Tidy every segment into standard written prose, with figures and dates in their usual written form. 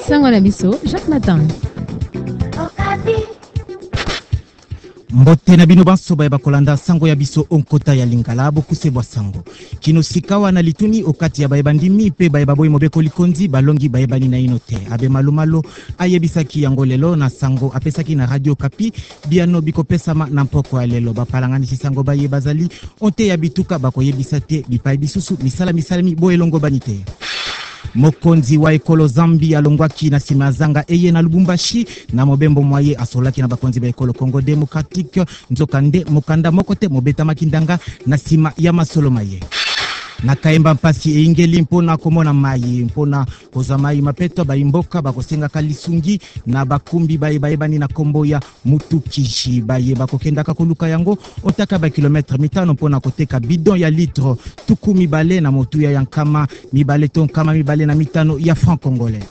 Sango na biso, Jacques Matin. Mbote na bino banso ba kolanda sango ya biso onkota ya lingala bokusebwa sango kino sikawa na lituni okati ya bayebandimi pe bayebaboyi mobeko likonzi balongi bayebani na inote abe malumalo ayebisaki yango lelo na sango apesaki na Radio Kapi biano bikopesama na mpoko ya lelo bapalanganisi sango bayebazali onte ya bituka bakoyebisa te bipai bisusu misalami boelongo banite. Mokonzi wa ekolo Zambi alongwaki na sima zanga eye na Lubumbashi na mobembo mwaye asolaki na bakonzi ba ekolo Congo Democratique nzokande mokanda mokote mobeta makindanga na sima ya masolo maye. Na kaemba mpasi eingeli mpona komona mayi mpona koza mayi mapeto baimboka bakosenga kalisungi na bakumbi bayebani na kombo ya mutukishi baye bakokenda kakoluka yango otaka ba kilometre mitano mpona koteka bidon ya litre tuku mibale na motuya ya nkama mibale to nkama mibale na mitano ya franc congolais.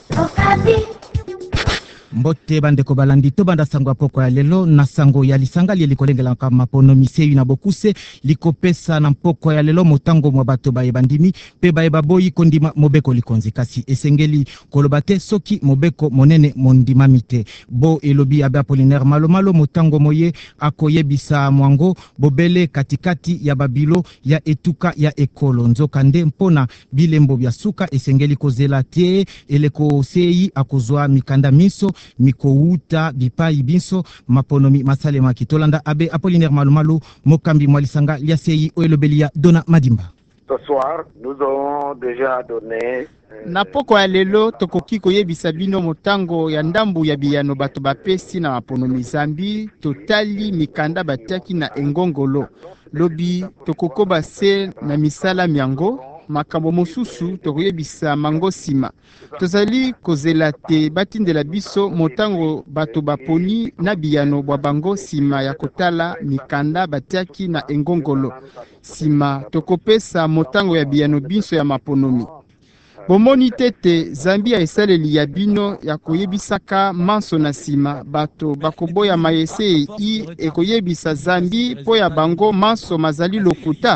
Mbote bandeko balandi to banda sango apoko ya lelo na sango ya lisanga likolengela kama pono misei na bokuse likopesa na mpoko ya lelo motango mwa bato bayebandimi pe bayebaboyi kondima mobeko likonzi kasi esengeli kolobate soki mobeko monene mondima mite bo elobi abe Apollinaire Malomalo motango moye akoyebisa mwango bobele katikati ya babilo ya etuka ya ekolo nzokande mpona bilembo bya suka esengeli kozela te eleko sei akozwa mikanda miso mikouta bipai binso maponomi masale makitolanda abe Apollinaire Malomalo mokambi mwalisanga lia sei oelobelia Dona Madimba. Ce soir, nous avons déjà donné na poko ya lelo tokoki koyebisa bino motango ya ndambu ya biyano bato bapesi na maponomi Zambi totali mikanda batiaki na engongolo lobi tokokoba se na misala miango makambo mosusu tokoyebisa mango sima tozali kozela te batindela biso motango bato baponi na biyano bwa bango sima ya kotala mikanda batiaki na engongolo sima tokopesa motango ya biyano biso ya maponomi. Bomoni tete Zambi ya esaleli ya bino ya koyebisaka manso na sima bato bakoboya mayese ekoyebisa Zambi po ya bango manso mazali lokuta.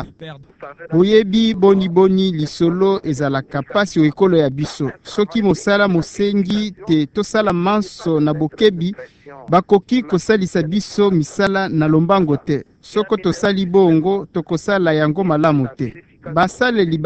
Boyebi boni lisolo ezalaka pasi ekolo ya biso soki mosala mosengi te tosala manso na bokebi bakoki kosalisa biso misala na lombango te soko tosali bongo tokosala yango malamu te. Basaleli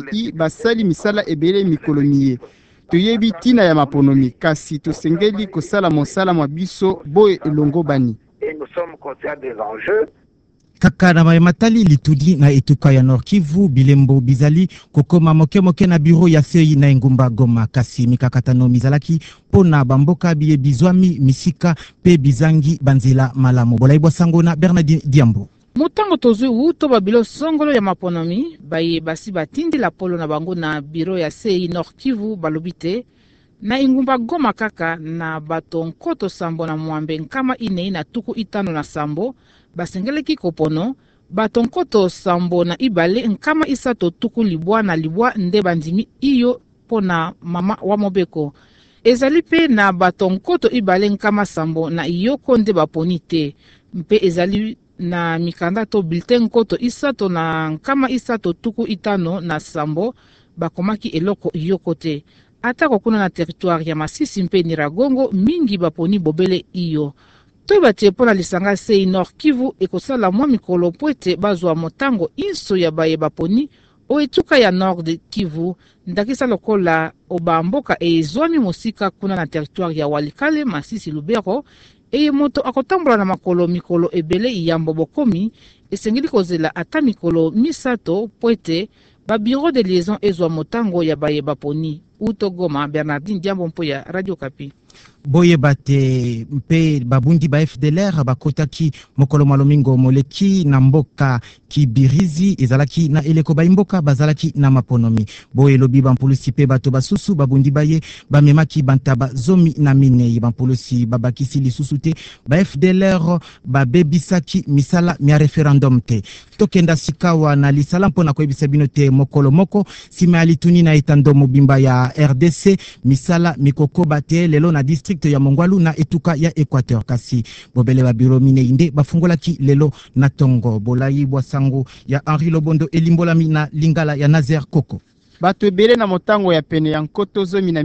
basali misala ebele mikolomiye toyebi tina ya maponomi kasi tosengeli kosala mosala mwa biso boye elongo bani. Et nous sommes conscients des enjeux. Kaka na matali litudi na etuka ya Nord Kivu bilembo bizali kokoma moke na bureau ya sei na Ngumba Goma kasi mikakatano mizalaki pona bamboka biye bizwami misika pe bizangi banzila malamu bolaibwa sango na Bernard Diambo. Mutango tozu to babilo songolo ya maponomi baye basi batindi la polo na bango na biro ya sei Nord Kivu balobite na Ngumba Goma kaka na bato nkoto sambo na mwambe nkama ine na tuku itano na sambo basengeleki kopono bato nkoto sambo na ibale nkama isato tuku libwa na libwa nde bandimi iyo pona mama wa mobeko ezali pe na bato nkoto ibale nkama sambo na iyo konde baponi te mpe ezali na mikanda to bulletin nkoto isato na nkama isato tuku itano na sambo bakomaki eloko iyoko te atako kuna na territoire ya Masisi mpe Niragongo mingi baponi bobele iyo to batie pona lisanga sei Nord Kivu ekosala mwa mikolo poete bazwa motango inso ya baye baponi o etuka ya Nord Kivu ndakisa lokola obamboka ezwami mosika kuna na territoire ya Walikale Masisi Lubero eye moto akotambola na mikolo ebele iyambo bokomi esengeli kozela ata mikolo misato poete ba bureau de liaison ezwa motango ya baye baponi. Uto Goma, Bernardine Diambo mpo ya Radio Kapi. Boye bate mpe babundi ba FDLR bakotaki mokolo malomingo moleki na mboka Kibirizi ezalaki na eleko baimboka bazalaki na maponomi. Boye lobi bampulusi pe bato basusu babundi baye bamemaki bantaba zomi na mine bampulusi babakisi lisusu te ba FDLR babebisaki misala mia referendum te. Tokenda sikawa na lisala mpona koyebisa bino te mokolo moko sima alituni na etando mobimba ya RDC misala mikoko bate lelo na district ya Mongwalu na etuka ya Equateur kasi bobele ba bureau mine inde bafungolaki lelo na tongo bolai bwa sango ya Henri Lobondo elimbolami na lingala ya Nazer Koko. Bato ebele na motango ya pene ya nkoto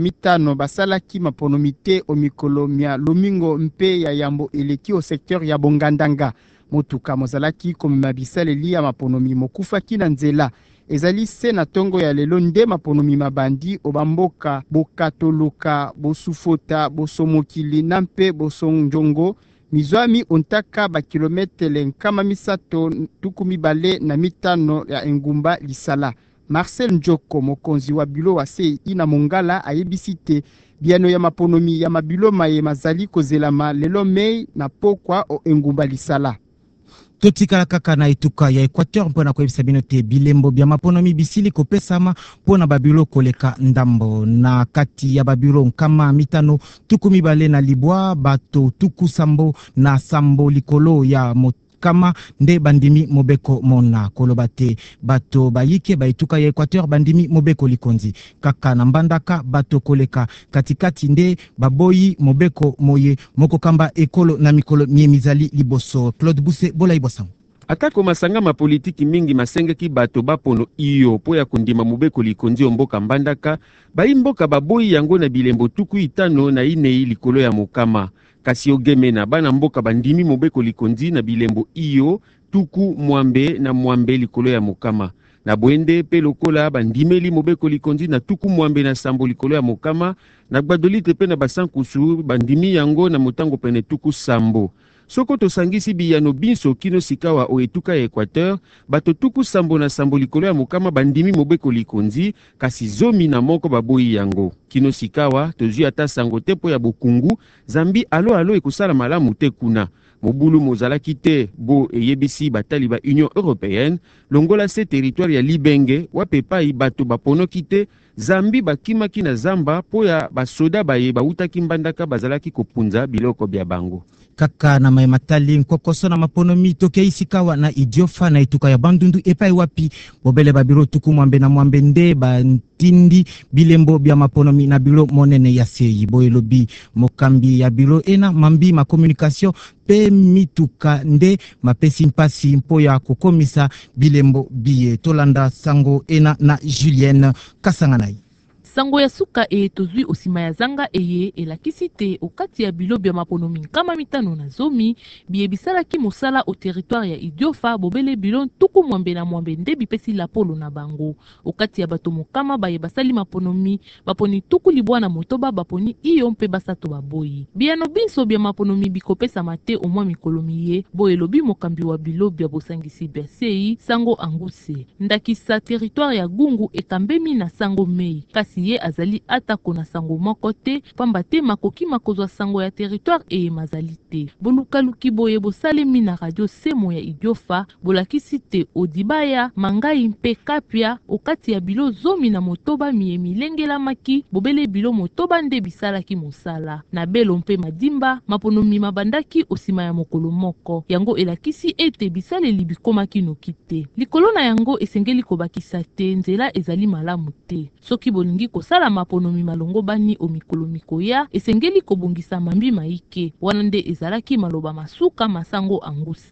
15 basalaki maponomi te o mikolo mia lomingo mpe ya yambo eleki o secteur ya Bongandanga. Motuka mozalaki komema bisaleli ya maponomi mokufaki na nzela. Ezali se na tongo ya lelo nde maponomi mabandi o bamboka bokatoluka bosufota bosomokili na mpe bosonjongo mizwami ontaka bakilometele nkama misato tukumi bale na mitano ya engumba lisala. Marcel Njoko mokonzi wa bilo wa CEI na Mongala ayebisi te biano ya maponomi ya mabilo maye mazali kozelama lelo mei na pokwa o engumba lisala. Totikala kaka na etuka ya Equateur mpona koyebisa bino te bilembo bya maponomi bisili kopesama mpona babilo koleka ndambo na kati ya babilo nkama mitano tukumi bale na libwa bato tuku sambo na sambo likolo ya kama nde bandimi mobeko mona koloba te bato bayike baituka ya Equateur bandimi mobeko likonzi kaka na mbandaka bato koleka katikati nde baboyi mobeko moye moko kamba ekolo na mikolo miemizali liboso. Claude Buse bola ibosango. Atako masanga mapolitiki mingi masengeki bato bapono iyo po ya kondima mobeko likonzi omboka mbandaka bayi mboka baboyi yango na bilembo tuku itano na inei likolo ya mokama. Kasi ogemena bana mboka bandimi mobeko likonzi na bilembo iyo tuku mwambe na mwambe likolo ya mokama. Na bwende pe lokola bandimeli mobeko likonzi na tuku mwambe na sambo likolo ya mokama. Na gbadolite pe na basankusu bandimi yango na motango pene tuku sambo. Soko tosangisi biyano binso kino sikawa o etuka ya Equateur, bato tuku sambo na sambo likolo ya mokama bandimi mobeko likonzi, kasi zomi na moko baboyi yango. Kino sikawa, tozui ata sango tepo ya bokungu, zambi alo ekusala malamu te kuna. Mobulu mozalaki te bo eyebisi batali ba Union Européenne, longola se territoire ya Libenge, wapepai bato baponoki te, zambi bakimaki na zamba po ya basoda baye bautaki mbandaka bazalaki kopunza biloko bya bango. Kaka na matali nkokoso na maponomi toke isikawa na idiofa na ituka ya bandundu epai wapi bobele babiro tuku mwambe na mwambe nde bantindi bilembo bya maponomi na bilo monene ya CEI boyelobi mokambi ya bilo ena mambi ma communication pe mituka nde mapesi mpasi mpo ya kokomisa bilembo biye tolanda sango ena na Julienne Kasanganai. Sango ya suka tozui osima ya zanga elakisi te okati ya bilo bya maponomi nkama mitano na zomi biyebisalaki mosala o territoire ya Idiofa bobele bilo tuku mwambe na mwambe nde bipesi la polo na bango okati ya bato mokama baye basali maponomi baponi tuku libwa na motoba baponi iyo mpe basato baboyi biano binso bya maponomi bikopesa mate o mwa mikolomi ye boyelobi mokambi wa bilo bya bosangisi bya CEI Sango Anguse ndakisa territoire ya Gungu ekambemi na Sango Mei kasi ye azali atako na sango moko te pamba te makoki makozwa sango ya territoire mazali te bolukaluki boye bosalemi na radio semo ya Idiofa bolakisi te odibaya mangai mpe kapia okati ya bilo zomi na motoba miye milengelamaki bobele bilo motoba nde bisalaki mosala na belo mpe madimba maponomi mabandaki osima ya mokolo moko yango elakisi ete bisaleli bikomaki noki te likolo na yango esengeli kobakisa te nzela ezali malamu te soki bolingi kosala maponomi malongo bani o mikolo mikoya esengeli kobongisa mambi maike wana nde ezalaki maloba masuka Masango Angusi.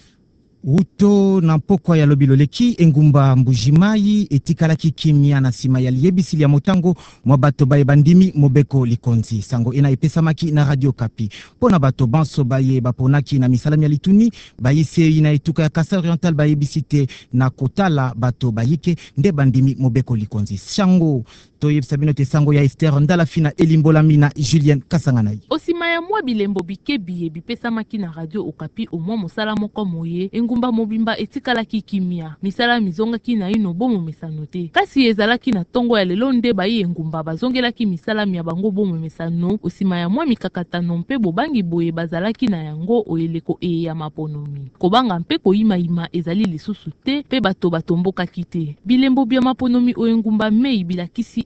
Uto na pokwa ya lobiloleki engumba mbujimai etikalaki kimia na sima ya liebisili ya motango mwa bato baye bandimi mobeko likonzi sango ena epesamaki na Radio Kapi pona bato banso baye baponaki na misalami ya lituni baye CEI na etuka ya Kasai Oriental baye bisite na kotala bato bayike nde bandimi mobeko likonzi sango toyebisa bino te sango ya Esther ndala fina elimbolami na Julienne Kasanganai. Osima ya mwa bilembo bikebiye bipesamaki na Radio Okapi o mwa mosala moko moye engumba mobimba etikalaki kimia misala mizongaki na ino bomo mesano te kasi ezalaki na tongo ya lelo nde bayi engumba bazongelaki misala ya bango bomo mesano osima ya mwa mikakatano mpe bobangi boye bazalaki na yango oyeleko ya maponomi kobanga mpe koyimayima ezali lisusu te mpe bato batombokaki te bilembo bya maponomi o engumba mei bilakisi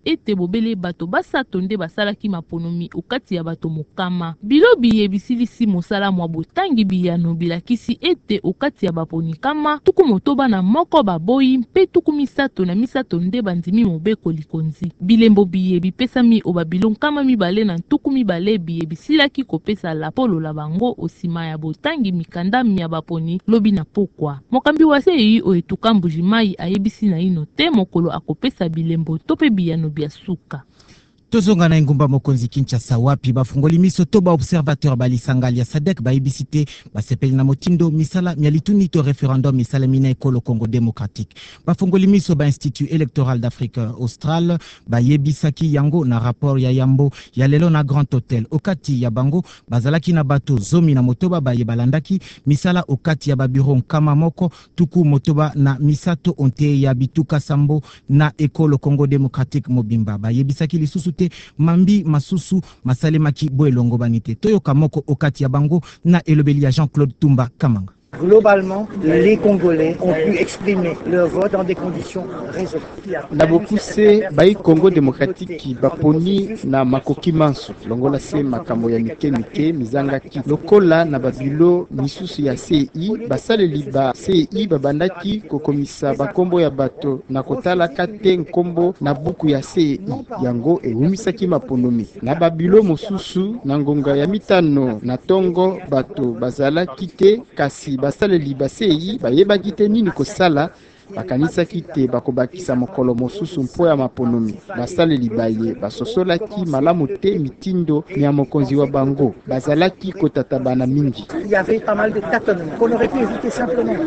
ete bobele bato basato nde basalaki maponomi okati ya bato mokama. Bilobi yebisilisi mosala mwa botangi biyano bilakisi ete okati ya baponi kama tuku motoba na moko baboyi mpe tuku misato na misato nde bandimi mobeko likonzi. Bilembo biye bipesami o babilo nkama mibale na tuku mibale biye bisilaki kopesa lapolo la bango osima ya botangi mikanda ya baponi lobi na pokwa. Mokambi wa sei o etuka mbujimai ayebisi na ino te mokolo akopesa bilembo tope biyano bia suka. Tozonga na engumba mokonzi Kinshasa wapi bafungoli miso to ba observateur balisangali ya SADC baibisite basepeli na motindo misala mialituni to referendum misala mina ekolo Congo démocratique. Bafungoli miso ba Institut électoral d'Afrique australe bayebisaki yango na rapport ya yambo ya lelo na Grand Hotel. Okati ya bango bazalaki na bato zomi na motoba bayebalandaki misala okati ya babiro nkama moko tuku motoba na misato onte ya bituka sambo na ekolo Congo démocratique mobimba. Bayebisaki lisusu mambi masusu masalemaki boelongo banite toyoka moko okati ya bango na elobeli ya Jean-Claude Tumba Kamanga. Globalement, les Congolais ont pu exprimer leur vote dans des conditions raisonnables. Na bokuse bai Congo démocratique baponi na makoki manso longola se makambo ya mike mizangaki lokola na babilo misusu ya CI basaleli ba CI babandaki kokomisa bakombo ya bato na kotala kate nkombo na buku ya CI yango ewumisaki maponomi na babilo mosusu na ngonga ya mitano na tongo bato bazalaki te kasi basaleli basei bayebaki te nini kosala bakanisaki te bakobakisa mokolo mosusu mpo ya maponomi basaleli baye basosolaki malamu te mitindo ya mokonzi wa bango bazalaki kotatabana mingi. Il y avait pas mal de tâtonnements qu'on aurait pu éviter simplement.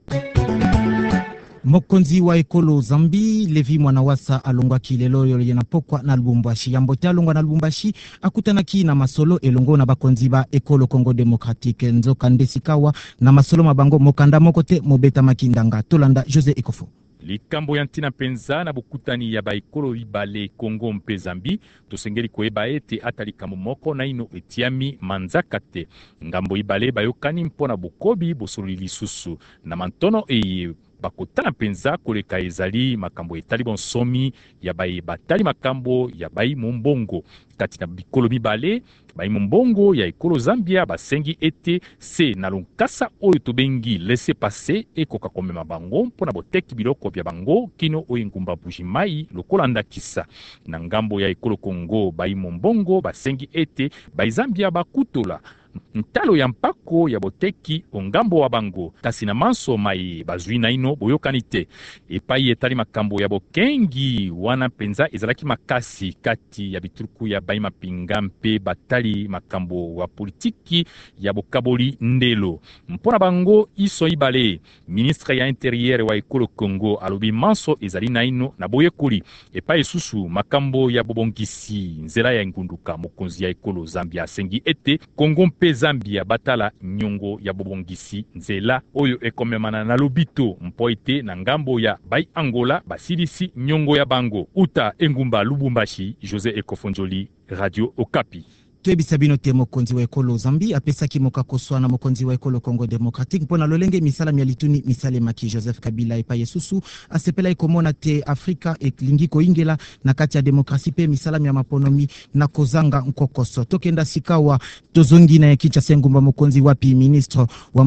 Mokonzi wa ekolo Zambi Levi Mwanawasa alongwaki lelo yena pokwa na Lubumbashi. Yambote alongwa na Lubumbashi akutanaki na masolo elongo na bakonzi ba ekolo Congo démocratique nzoka ndesikawa na masolo mabango mokanda mokote mobeta makindanga tolanda Jose Ekofo. Likambo ya ntina penza na bokutani ya baekolo bibale Congo mpe Zambi tosengeli koyeba ete ata likambo moko na ino etiami manzaka te. Ngambo ibale bayokani mpona bokobi bosololi lisusu na mantono bakotana penza koleka ezali makambo etali bonsomi ya baye batali makambo ya bayi mombongo kati na bikolo bibale bayi mombongo ya ekolo Zambia basengi ete se na lonkasa oyo tobengi laisser passer ekoka komema bango mpona boteki biloko bya bango kino oyo ngumba Bujimai lokola ndakisa na ngambo ya ekolo Congo bayi mombongo basengi ete bayi Zambia bakutola ntalo ya mpako ya boteki ongambo wa bango kasi na manso mai bazwi na ino boyokani te epai etali makambo ya bokengi wana penza ezalaki makasi kati ya bituruku ya bayi mapinga mpe batali makambo wa politiki ya bokaboli ndelo mpona bango iso ibale ministre ya interieur wa ekolo Congo alobi manso ezali na ino na boyekoli epai susu makambo ya bobongisi nzela ya ngunduka mokonzi ya ekolo Zambia asengi ete Congo mpe Zambia batala nyongo ya bobongisi nzela oyo ekomemana na lobito mpo ete na ngambo ya bayi Angola basilisi nyongo ya bango uta engumba Lubumbashi. Jose Ekofonjoli, Radio Okapi. Tuyebisa bino te mokonzi wa ekolo Zambi apesaki mokakoswa na mokonzi wa ekolo Congo démocratique mpona lolenge misala mialituni misale maki Joseph Kabila epa yesusu asepela ikomona te Afrika eklingi koingela na kati ya demokrasi pe misala ya maponomi na kozanga nkokoso tokenda sikawa tozongi na Kinshasa ngumba mokonzi wapi ministre wa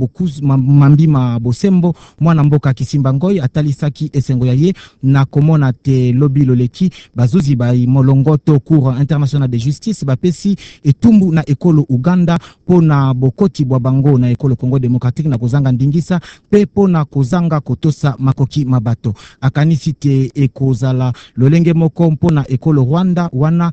Mambima Bosembo mwana mboka Kisimba Ngoi atalisaki esengo ya ye na komona te lobi loleki bazuzi bayi molongoto cour international de justice bapesi etumbu na ekolo Uganda pona bokoti bwa bango na ekolo Congo démocratique na kozanga ndingisa pe pona kozanga kotosa makoki mabato akanisi te ekozala lolenge moko mpona ekolo Rwanda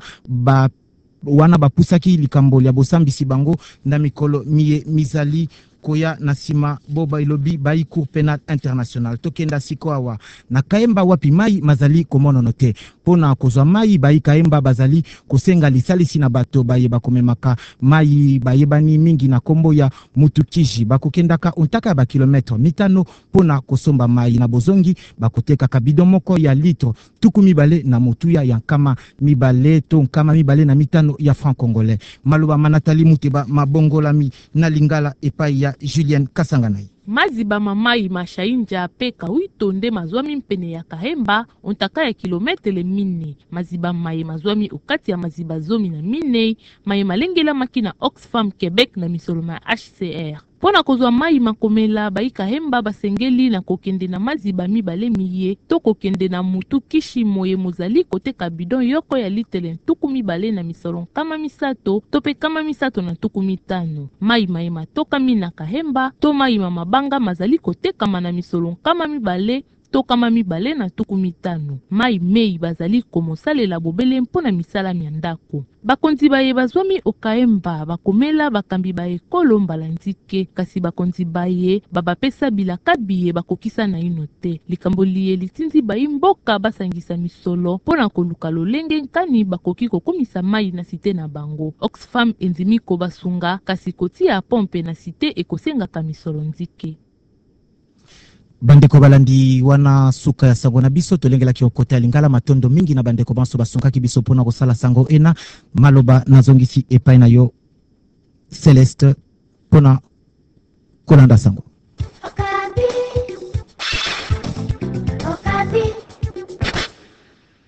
wana bapusaki likambo ya bosambisi bango na mikolo mizali koya nasima boba ilobi bayi cour penal international tokenda sikoawa na kaemba wapi mai mazali komono note pona kozwa mai bayi kaemba bazali kosenga lisalisi na bato baye bakomemaka mai bayebani mingi na kombo ya mutukiji bakokendaka untaka ba kilometre mitano pona kosomba mai na bozongi bakoteka kabido moko ya litre tuku mibale na motuya ya nkama mibale to nkama mibale na mitano ya franc congolais maloba manatali muteba mabongolami na lingala epai ya ya Julien Kasanganai. Maziba mamai mashainja peka uitonde mazwami mpene ya Kahemba ontaka ya kilometele mine. Maziba mai mazwami ukati ya maziba zomi na mine mai malengela makina Oxfam Quebec na misoloma HCR. Pona kozwa mai makomela bai Kahemba basengeli na kokende na maziba mibale miye to kokende na mutu kishi moye mozali koteka bidon yoko ya litele ntuku mibale na misolon kama misato tope kama misato na ntuku mitano. Mai maema toka mina Kahemba to mai mabanga mazali koteka mana misolon kama mibale to kama mibale na tuku mitano. Mai mei bazali komosalela bobele mpona misala miandako. Bakonzi baye bazwami Okahemba bakomela bakambi baye kolo mbala nzike kasi bakonzi baye babapesa bilaka biye bakokisa na ino te. Likambo liye litinzi bayi mboka basangisa misolo pona koluka lolenge nkani bakoki kokomisa mai na site na bango. Oxfam enzimiko basunga kasi kotia pompe na site ekosengaka misolo nzike. Bandeko balandi wana suka ya sango na biso tolengela kiokota ya lingala matondo mingi na bandeko banso basungaki biso pona kosala sango ena maloba nazongisi epai na yo Celeste pona kolanda sango.